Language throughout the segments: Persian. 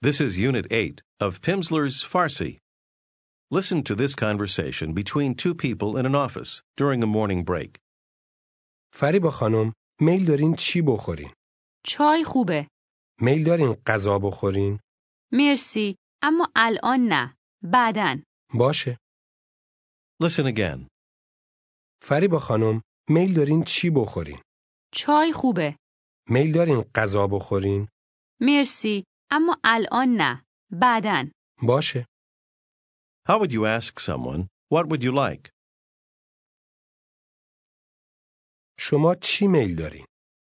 This is Unit 8 of Pimsleur's Farsi. Listen to this conversation between two people in an office during a morning break. فریبا خانم میل دارین چی بخورین؟ چای خوبه. میل دارین غذا بخورین؟ مرسی، اما الان نه. بعدن. باشه. Listen again. فریبا خانم میل دارین چی بخورین؟ چای خوبه. میل دارین غذا بخورین؟ مرسی، اما الان نه. بعدن. باشه. How would you ask someone, what would you like? شما چی میل دارین؟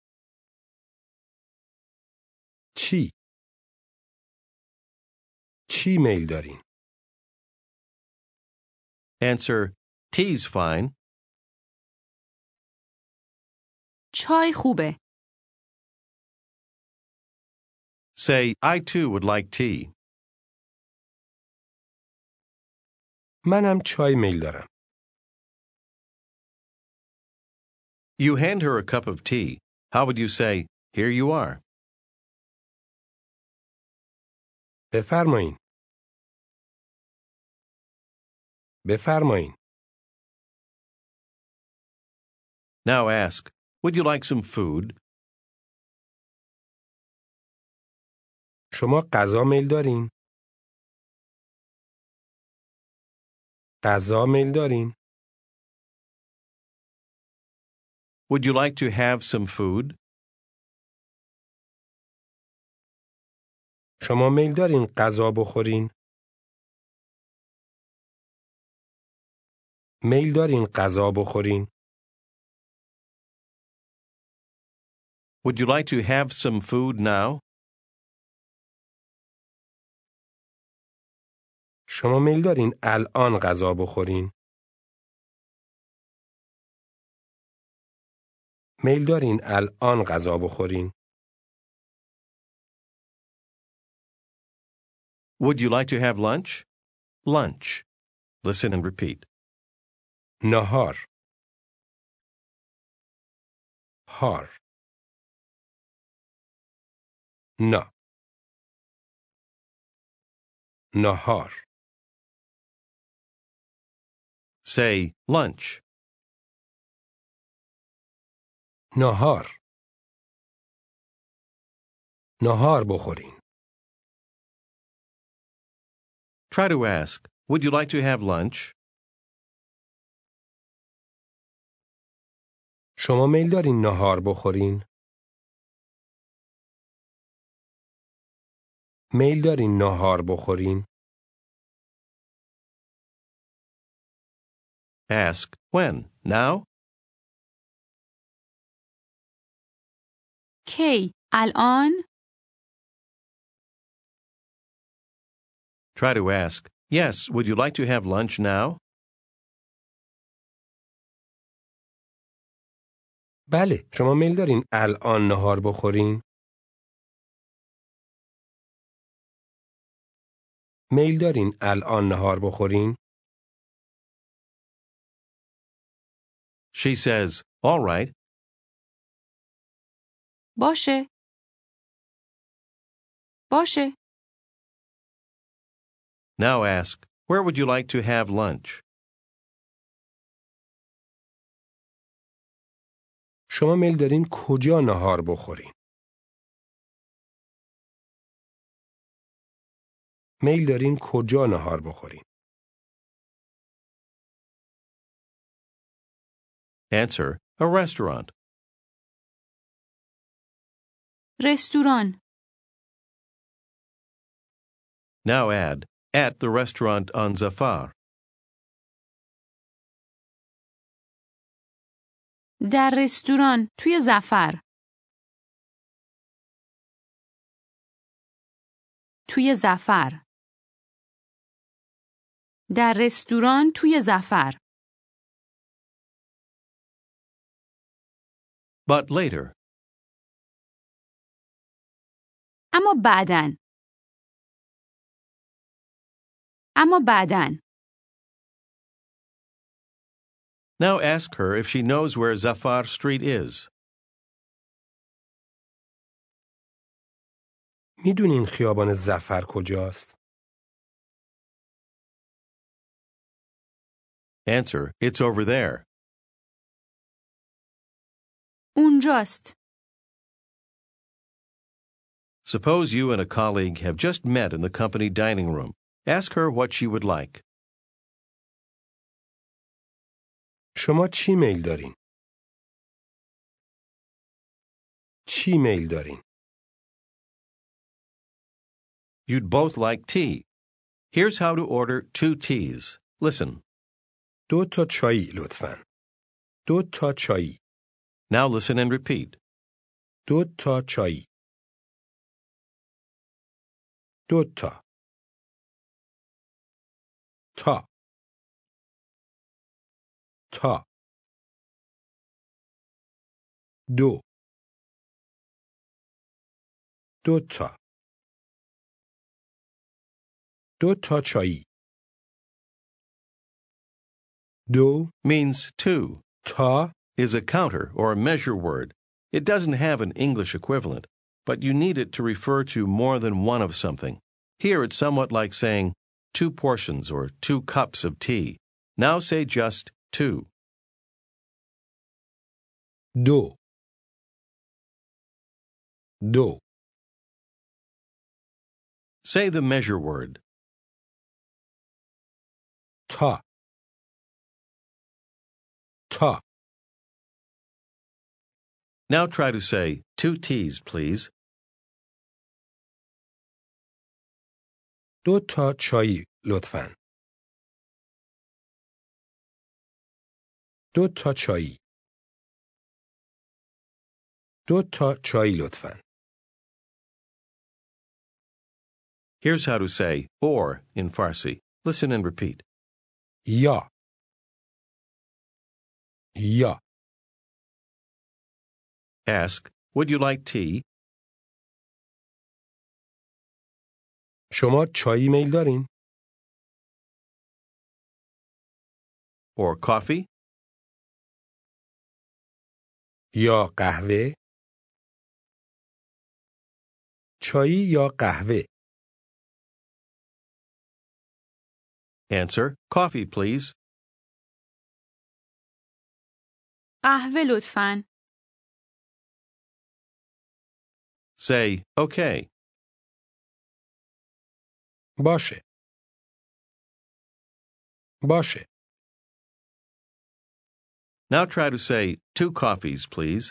چی؟ چی میل دارین؟ Answer, tea's fine. چای خوبه. Say, I too would like tea. منم چای میل دارم. You hand her a cup of tea. How would you say, here you are? بفرمایین. بفرمایین. Now ask, would you like some food? شما غذا میل دارین؟ غذا میل دارین؟ Would you like to have some food? شما میل دارین غذا بخورین؟ میل دارین غذا بخورین؟ Would you like to have some food now? شما میل دارین الان غذا بخورین؟ میل دارین الان غذا بخورین؟ Would you like to have lunch? Lunch. Listen and repeat. نهار. هار. نه. نهار. Say, lunch. نهار. نهار بخورین. Try to ask, would you like to have lunch? شما میل دارین نهار بخورین؟ میل دارین نهار بخورین؟ Ask, when? Now? کی؟ الان؟ Try to ask, yes, would you like to have lunch now? بله، شما میل دارین الان نهار بخورین؟ میل دارین الان نهار بخورین؟ She says, all right. باشه. باشه. Now ask, where would you like to have lunch? شما میل دارین کجا نهار بخورین؟ میل دارین کجا نهار بخورین؟ Answer, a restaurant. رستوران. Now add, at the restaurant on Zafar. در رستوران توی ظفر. توی ظفر. در رستوران توی ظفر. But later. اما بعدن. اما بعدن. Now ask her if she knows where Zafar Street is. میدونین خیابان ظفر کجاست؟ Answer, it's over there. اونجاست. Suppose you and a colleague have just met in the company dining room. Ask her what she would like. شما چی میل دارین؟ چی میل دارین؟ You'd both like tea. Here's how to order 2 teas. Listen. 2 تا چایی لطفاً. 2 تا چایی. Now listen and repeat. 2 تا چایی. 2 تا. تا. تا. 2. 2 تا. 2 تا چایی. 2 Means 2. تا Is a counter or a measure word. It doesn't have an English equivalent, but you need it to refer to more than one of something. Here it's somewhat like saying 2 portions or 2 cups of tea. Now say just 2. 2. 2. Say the measure word. تا. تا. Now try to say 2 teas, please. 2 تا چایی لطفاً. 2 تا چایی. 2 تا چایی لطفاً. Here's how to say or in Farsi. Listen and repeat. یا. یا. Ask, would you like tea? شما چایی میل دارین؟ Or coffee? یا قهوه؟ چایی یا قهوه؟ Answer, coffee, please. قهوه لطفاً. Say, okay. باشه. باشه. Now try to say 2 coffees, please.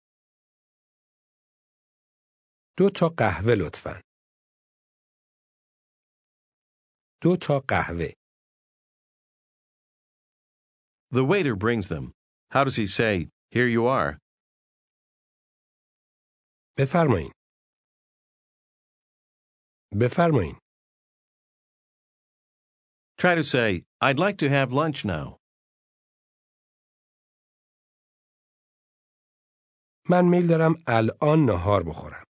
2 تا قهوه لطفاً. 2 تا قهوه. The waiter brings them. How does he say, here you are? بفرمایین. بفرمایین. Try to say, I'd like to have lunch now. من میل دارم الان نهار بخورم.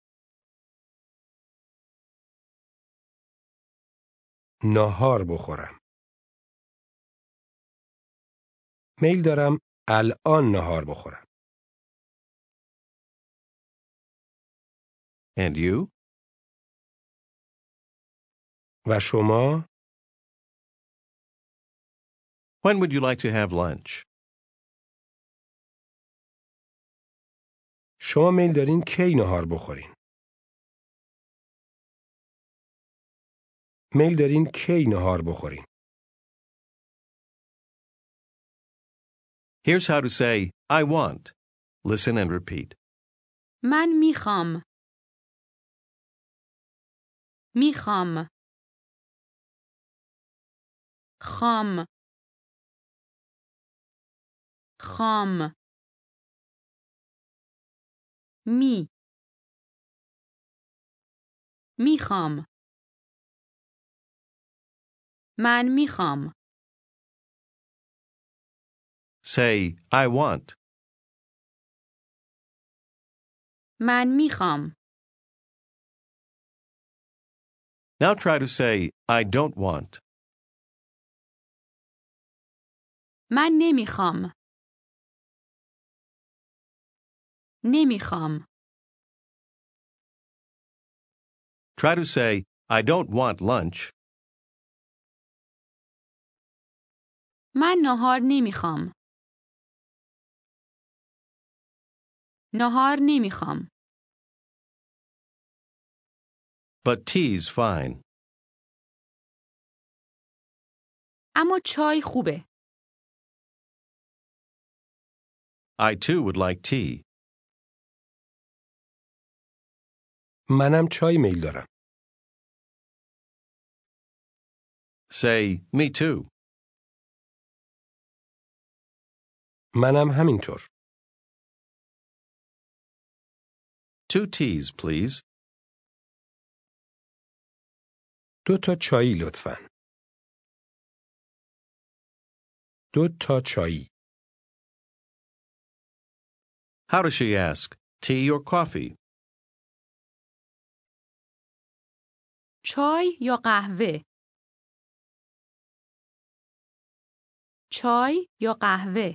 نهار بخورم. میل دارم الان نهار بخورم. And you? و شما؟ When would you like to have lunch? شما میل دارین کی نهار بخورین؟ میل دارین کی نهار بخورین؟ Here's how to say, I want. Listen and repeat. من میخوام. میخوام. خام. خام. میخوام. من میخوام. Say, I want. من میخوام. Now try to say, I don't want. من نمیخوام. نمیخوام. Try to say, I don't want lunch. من ناهار نمیخوام. ناهار نمیخوام. But tea's fine. اما چای خوبه. I too would like tea. منم چای میل دارم. Say, me too. منم همینطور. 2 teas, please. 2 تا چایی لطفاً. 2 تا چایی. How does she ask? Tea or coffee? چای یا قهوه؟ چای یا قهوه؟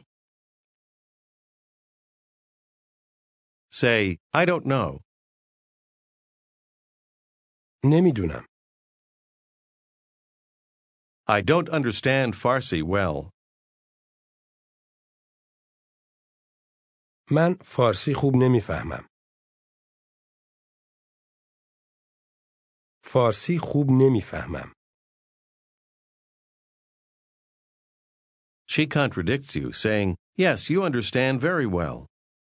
Say, I don't know. نمیدونم. I don't understand Farsi well. من فارسی خوب نمیفهمم. فارسی خوب نمیفهمم. She contradicts you, saying, yes, you understand very well.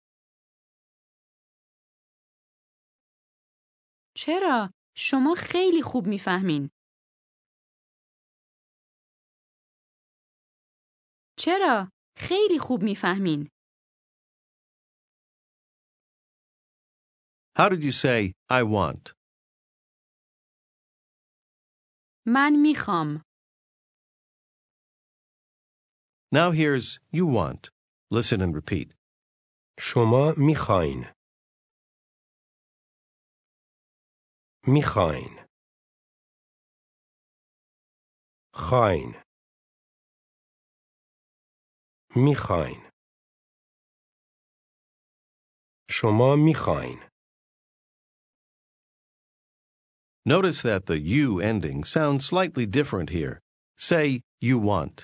چرا؟ شما خیلی خوب میفهمین. چرا؟ خیلی خوب میفهمین. How did you say, I want? من میخوام. Now here's you want. Listen and repeat. شما میخواین. میخواین. خواین. میخواین. شما میخواین. Notice that the you ending sounds slightly different here. Say, you want.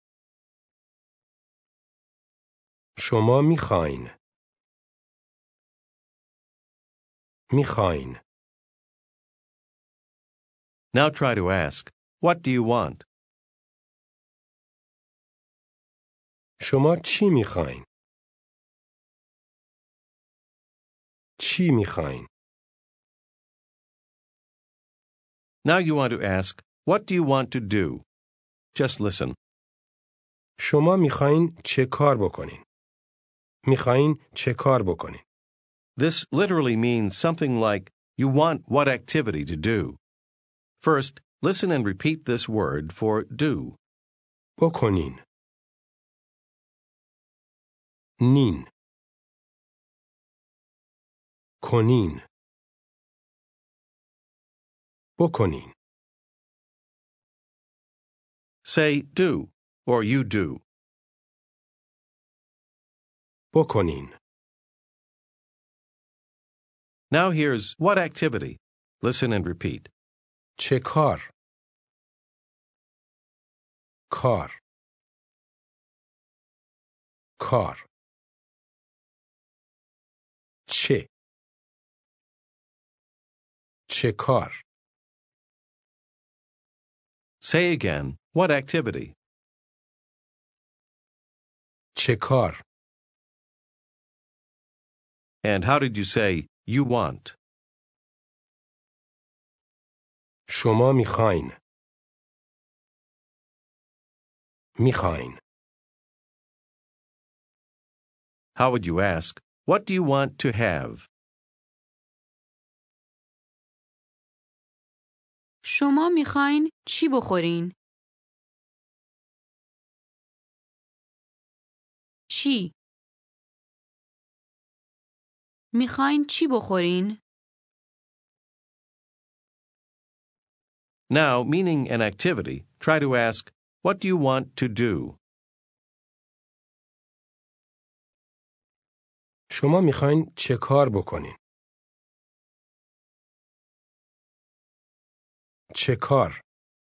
شما میخواین. میخواین. Now try to ask, what do you want? شما چی میخواین؟ چی میخواین؟ Now you want to ask, what do you want to do? Just listen. شما میخواین چه کار بکنین؟ میخواین چه کار بکنین؟ This literally means something like, you want what activity to do. First, listen and repeat this word for do. بکنین. نین. کنین. بکنین. Say do, or you do. بکنین. Now here's what activity. Listen and repeat. چه کار؟ کار. کار. چه؟ چه کار؟ Say again, what activity? چه کار؟ And how did you say, you want? شما میخواین. میخواین. How would you ask, what do you want to have? شما میخواین چی بخورین؟ چی؟ میخواین چی بخورین؟ Now, meaning an activity, try to ask, what do you want to do? شما میخواین چه کار بکنین؟ چه کار؟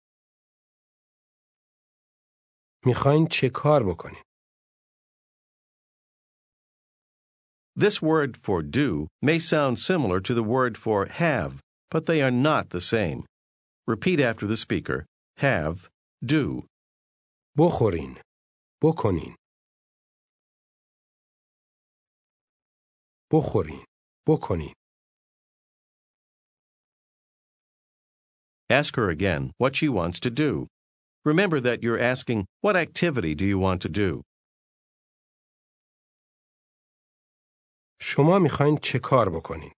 میخواین چه کار بکنین؟ This word for do may sound similar to the word for have, but they are not the same. Repeat after the speaker. Have, do. بخورین. بکنین. بخورین. بکنین. Ask her again what she wants to do. Remember that you're asking, what activity do you want to do? شما میخواین چه کار بکنین؟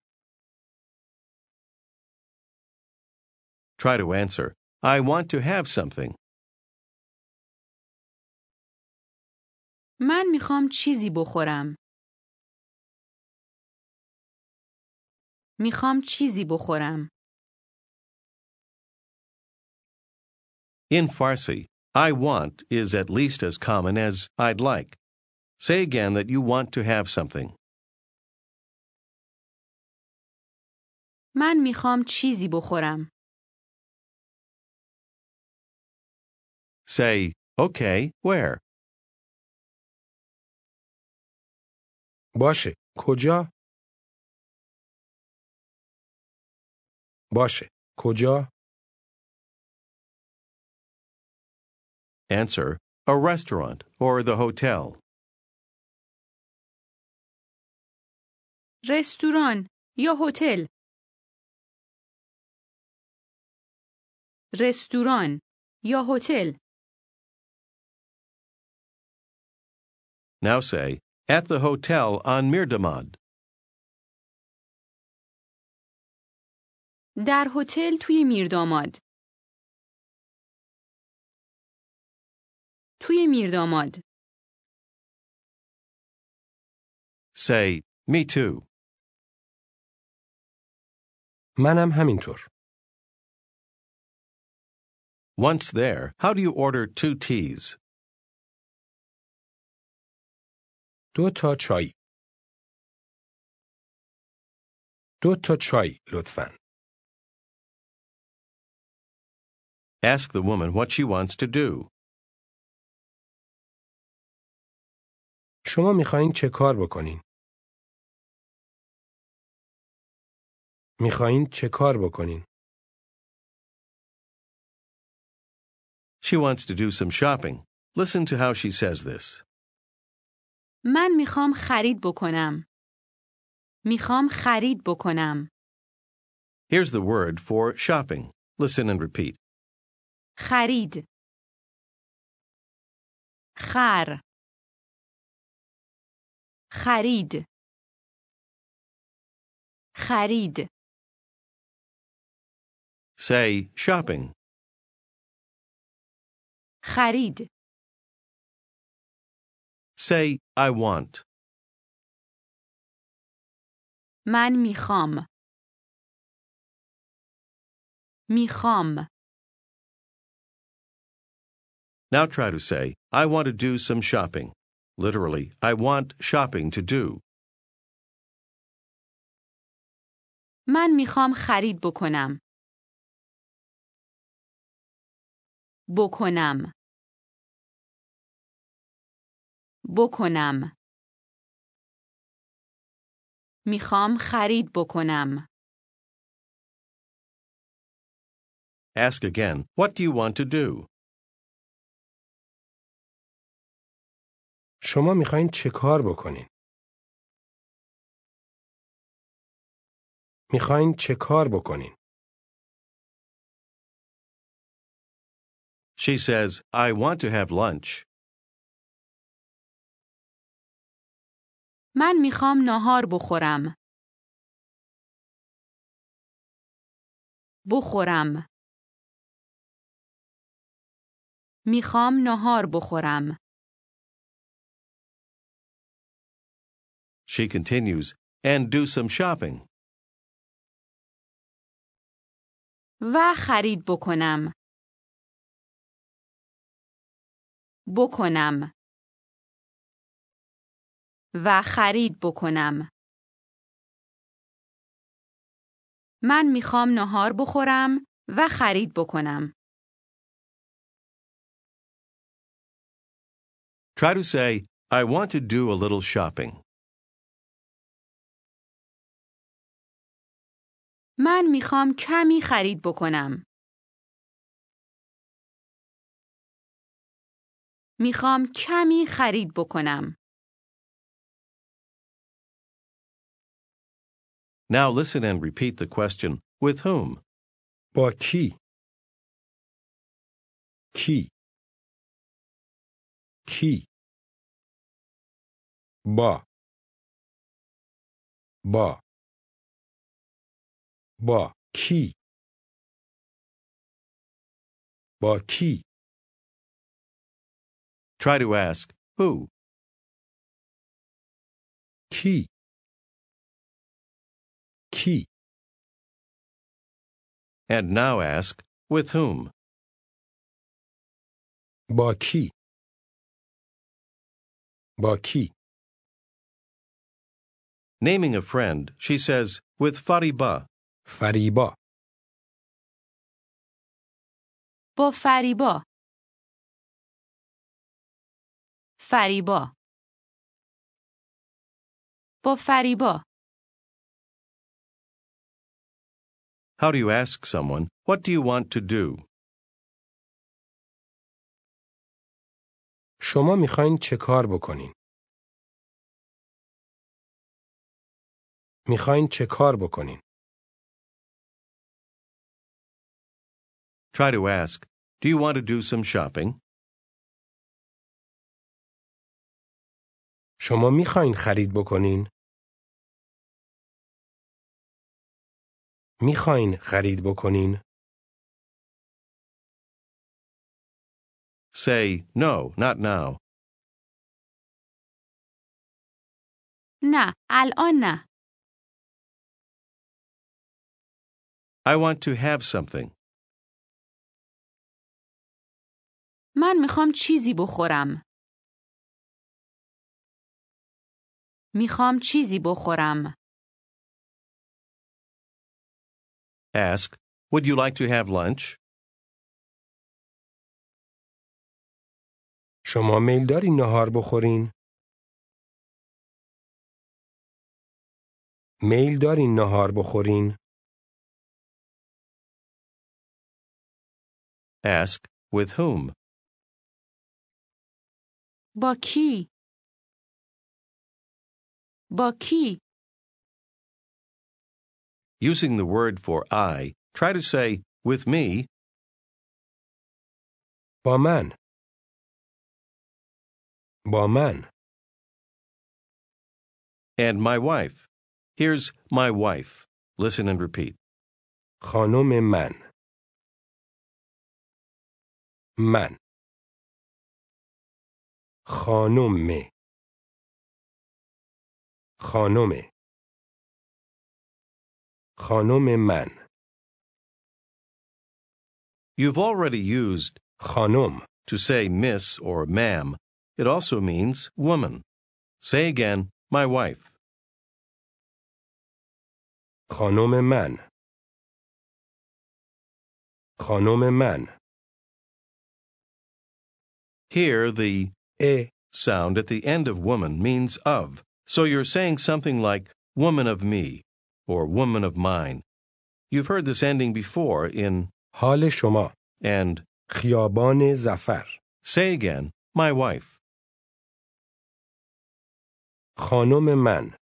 Try to answer, I want to have something. من میخوام چیزی بخورم. میخوام چیزی بخورم. In Farsi, I want is at least as common as I'd like. Say again that you want to have something. من میخوام چیزی بخورم. Say, okay, where? باشه. کجا؟ باشه. کجا؟ Answer, a restaurant or the hotel. رستوران یا هتل. رستوران یا هتل. Now say, at the hotel on Mirdamad. در هتل توی میرداماد. توی میرداماد. Say, me too. منم همینطور. Once there, how do you order 2 teas? 2 تا چای. 2 تا چای لطفاً. Ask the woman what she wants to do. شما میخواین چه کار بکنین؟ میخواین چه کار بکنین؟ She wants to do some shopping. Listen to how she says this. من میخوام خرید بکنم. میخوام خرید بکنم. Here's the word for shopping. Listen and repeat. خرید. خر. خرید. خرید. Say shopping. خرید. Say I want. من میخوام. میخوام. Now try to say, I want to do some shopping. Literally, I want shopping to do. من میخوام خرید بکنم. بکنم. بکنم. میخوام خرید بکنم. Ask again, what do you want to do? شما میخواین چه کار بکنین؟ میخواین چه کار بکنین؟ She says, I want to have lunch. من میخوام ناهار بخورم. بخورم. میخوام ناهار بخورم. She continues, and do some shopping. و خرید بکنم. بکنم. و خرید بکنم. من میخوام ناهار بخورم و خرید بکنم. Try to say, I want to do a little shopping. من میخوام کمی خرید بکنم. میخوام کمی خرید بکنم. Now listen and repeat the question, with whom? با کی؟ کی؟ کی؟ با کی؟ با کی؟ Try to ask, who? کی؟ کی؟ And now ask, with whom? با کی؟ با کی؟ Naming a friend, she says, with Fariba. فریبا. با فریبا. فریبا. با فریبا. How do you ask someone, what do you want to do? شما میخواین چه کار بکنین؟ میخواین چه کار بکنین؟ Try to ask, do you want to do some shopping? شما میخواین خرید بکنین؟ میخواین خرید بکنین؟ Say, no, not now. نه، الان نه. I want to have something. من میخوام چیزی بخورم. میخوام چیزی بخورم. Ask, would you like to have lunch? شما میل دارین نهار بخورین؟ میل دارین نهار بخورین؟ Ask, with whom? با کی؟ با کی؟ Using the word for I, try to say, with me, با من. با من. and my wife. Here's my wife. Listen and repeat. خانم من. من. خانم. خانم. خانم من. You've already used خانم. to say miss or ma'am. It also means woman. Say again, my wife. خانم من. خانم من. Here, the ا. sound at the end of woman means of. So you're saying something like woman of me or woman of mine. You've heard this ending before in حال شما. and. خیابان ظفر. Say again, my wife. خانم من.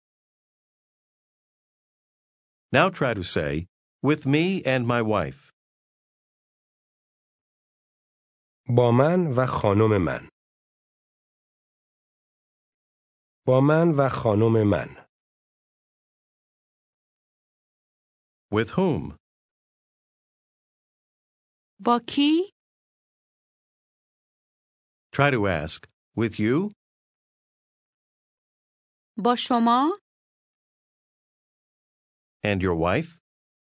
Now try to say, with me and my wife. با من و خانم من. با من و خانم من. With whom? با کی؟ Try to ask, with you? با شما؟ And your wife?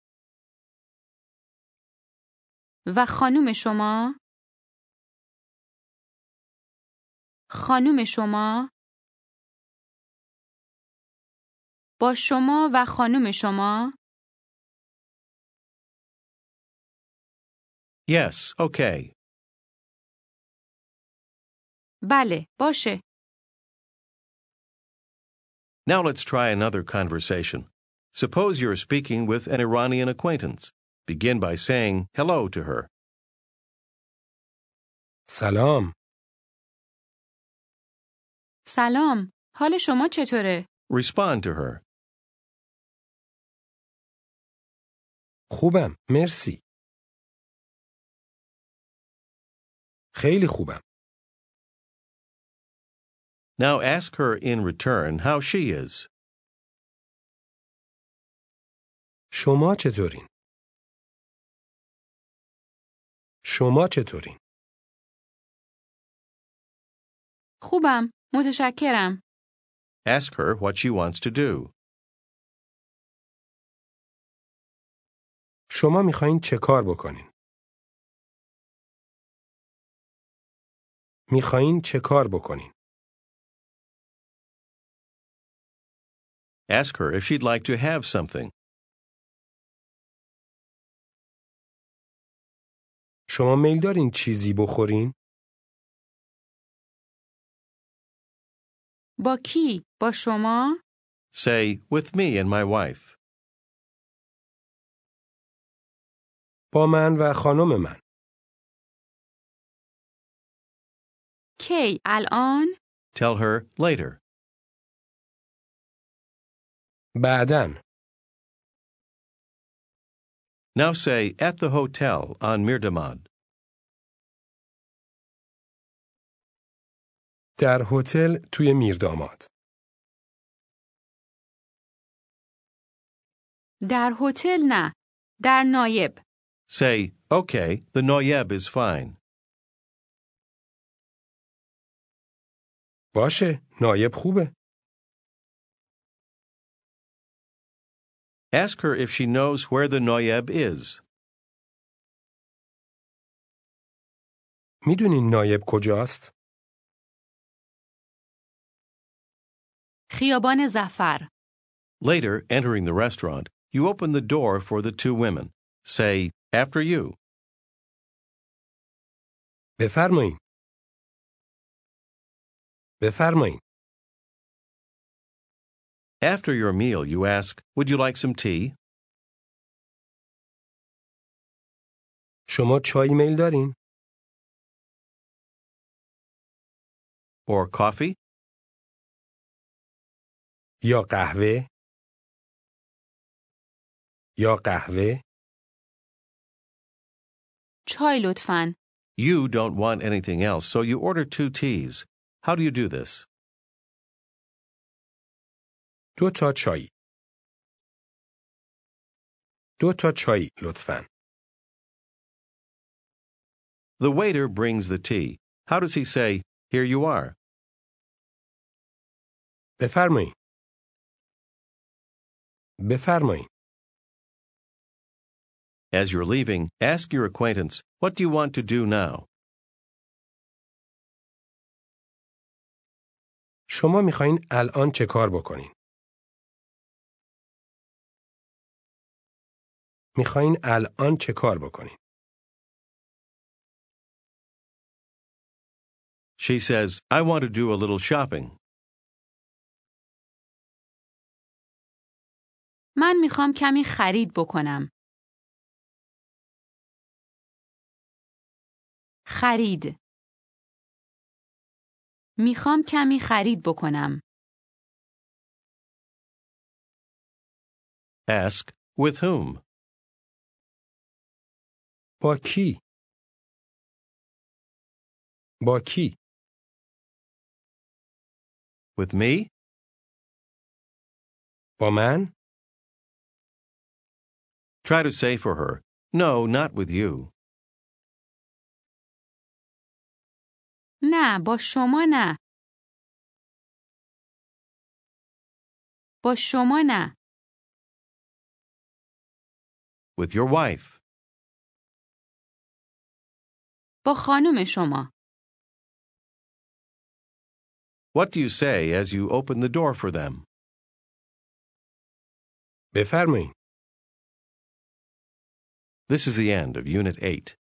و خانوم شما؟ خانوم شما؟ با شما و خانوم شما؟ Yes, okay. بله، باشه. Now let's try another conversation. Suppose you're speaking with an Iranian acquaintance. Begin by saying hello to her. سلام. سلام، حال شما چطوره؟ Respond to her. خوبم. مرسی. خیلی خوبم. Now ask her in return how she is. شما چطورین؟ شما چطورین؟ خوبم، متشکرم. Ask her what she wants to do. شما میخواین چه کار بکنین؟ میخواین چه کار بکنین؟ Ask her if she'd like to have something. شما میل دارین چیزی بخورین؟ با کی؟ با شما؟ Say, with me and my wife. با من و خانم من. کی؟ الان؟ Tell her later. بعدن. Now say, at the hotel on Mirdamad. در هتل توی میرداماد. در هتل نه. در نایب. Say, okay, the Noyeb is fine. باشه. نایب خوبه. Ask her if she knows where the Noyeb is. میدونین نایب کجاست؟ خیابان ظفر. Later, entering the restaurant, you open the door for the two women. Say, after you. بفرمایین. بفرمایین. After your meal, you ask, would you like some tea? شما چای میل دارین؟ Or coffee? یا قهوه؟ یا قهوه؟ چای لطفاً. You don't want anything else, so you order 2 teas. How do you do this? 2 تا چای. 2 تا چای لطفاً. The waiter brings the tea. How does he say, here you are? بفرمایین. بفرمایین. As you're leaving, ask your acquaintance, what do you want to do now? شما میخواین الان چه کار بکنین؟ میخواین الان چه کار بکنین؟ She says, I want to do a little shopping. من میخوام کمی خرید بکنم. خرید. میخوام کمی خرید بکنم. Ask, with whom? با کی؟ با کی؟ With me? با من؟ Try to say for her, no, not with you. نه، با شما نه. با شما نه. With your wife. با خانم شما. What do you say as you open the door for them? بفرمایین. This is the end of Unit 8.